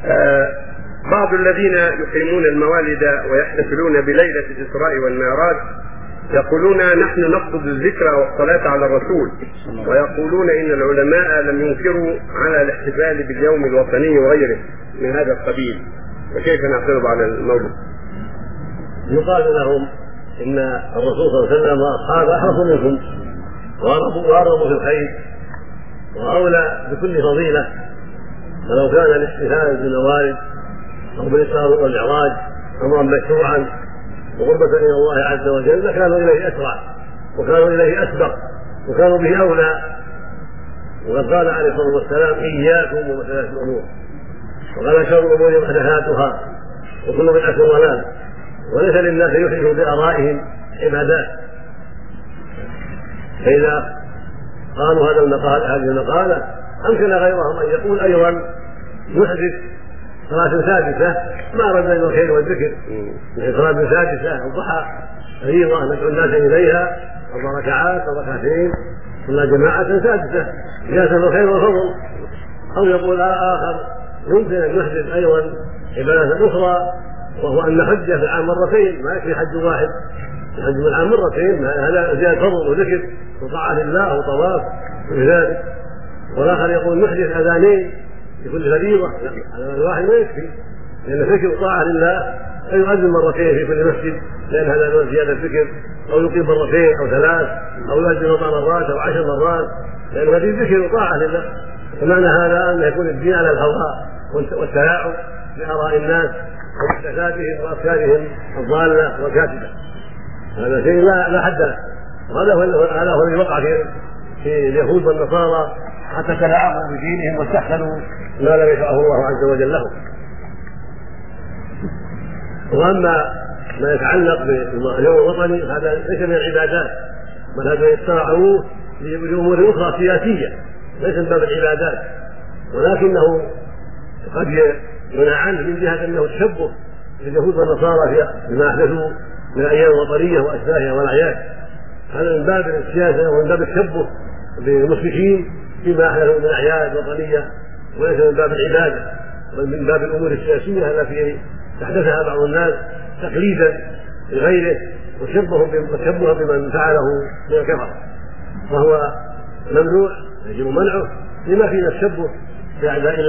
بعض الذين يقيمون الموالد ويحتفلون بليلة الإسراء والمعراج يقولون نحن نقصد الذكر والصلاة على الرسول، ويقولون إن العلماء لم ينكروا على الاحتفال باليوم الوطني وغيره من هذا القبيل، فكيف نعترض على الموضوع؟ يقال لهم إن الرسول صلى الله عليه وسلم وأصحابه أحرصوا منكم وأرغبوا في الخير وأولى بكل فضيلة، فلو كان الاحتفال بالموالد أو بالإسراء والمعراج أمرا مشروعا وقربة إلى الله عز وجل لكانوا إليه أسرع وكانوا إليه أسبق وكانوا به أولى. وقد قال عليه الصلاة والسلام إياكم ومحدثات الأمور، وقال شر الأمور محدثاتها وكل بدعة ضلالة، وليس للناس يحدثوا بآرائهم عبادات. فإذا قالوا هذه المقالة أمكن غيرهم أن يقول أيضا يحدث صلاة سادسة ما رد إلى الخير والذكر، مثل صلاة سادسة الضحى فريضة ندعو الناس إليها 4 ركعات أو 2 ركعتين صلى جماعة سادسة جاءت الخير والفضل. أو يقول آخر يمكن أن يحدث أيضا عبادة أخرى، وهو أن نحج في العام مرتين، ما يكفي حج واحد، الحج في العام مرتين هذا زيادة فضل وذكر وطاعة لله وطواف وذلك. والآخر يقول نحدث أذانين لكل فريضة، هذا الواحد ما يكفي، لأن ذكر طاعة لله أن يؤذن مرتين في كل مسجد لأن هذا نوع زيادة ذكر، أو يقيم مرتين أو 3 أو يؤذن 4 مرات أو 10 مرات لأن هذه ذكر وطاعة لله. ومعنى هذا أن يكون الدين على الهواء والتلاعب بآراء الناس ومحدثاتهم وأفكارهم الضالة والكاذبة، هذا شيء لا حد له. هذا هو الذي وقع في اليهود والنصارى حتى تلاعبوا بدينهم واستحسنوا ما لم يشرعه الله عز وجل لهم. واما ما يتعلق باليوم الوطني هذا ليس من العبادات، بل هذا يصطنعوه لامور اخرى سياسيه ليس من باب العبادات، ولكنه قد يمنع عنه من جهه انه تشبه باليهود والنصارى بما احدثوا من الايام الوطنيه واشباهها والاعياد. هذا من باب السياسه ومن باب التشبه بالمشركين فيما احدثوا من اعياد وطنيه، وليس من باب العباده بل من باب الامور السياسيه التي تحدثها بعض الناس تقليدا لغيره وتشبها بمن فعله من الكفر، وهو ممنوع يجب منعه لما فيه التشبه باعداء